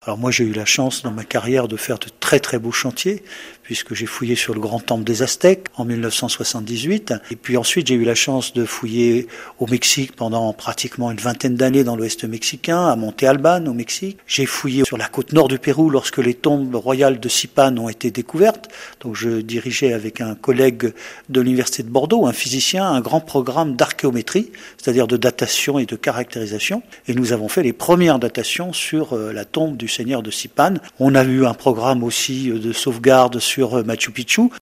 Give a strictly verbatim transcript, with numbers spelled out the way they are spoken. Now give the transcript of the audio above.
Alors moi j'ai eu la chance dans ma carrière de faire de très très beaux chantiers, puisque j'ai fouillé sur le grand temple des Aztèques en mille neuf cent soixante-dix-huit. Et puis ensuite j'ai eu la chance de fouiller au Mexique pendant pratiquement une vingtaine d'années dans l'ouest mexicain, à Monte Alban au Mexique. J'ai fouillé sur la côte nord du Pérou lorsque les tombes royales de Sipan ont été découvertes. Donc je dirigeais avec un collègue de l'université de Bordeaux, un physicien, un grand programme d'archéométrie, c'est-à-dire de datation et de caractérisation. Et nous avons fait les premières datations sur la tombe du seigneur de Sipan. On a eu un programme aussi de sauvegarde sur Machu Picchu.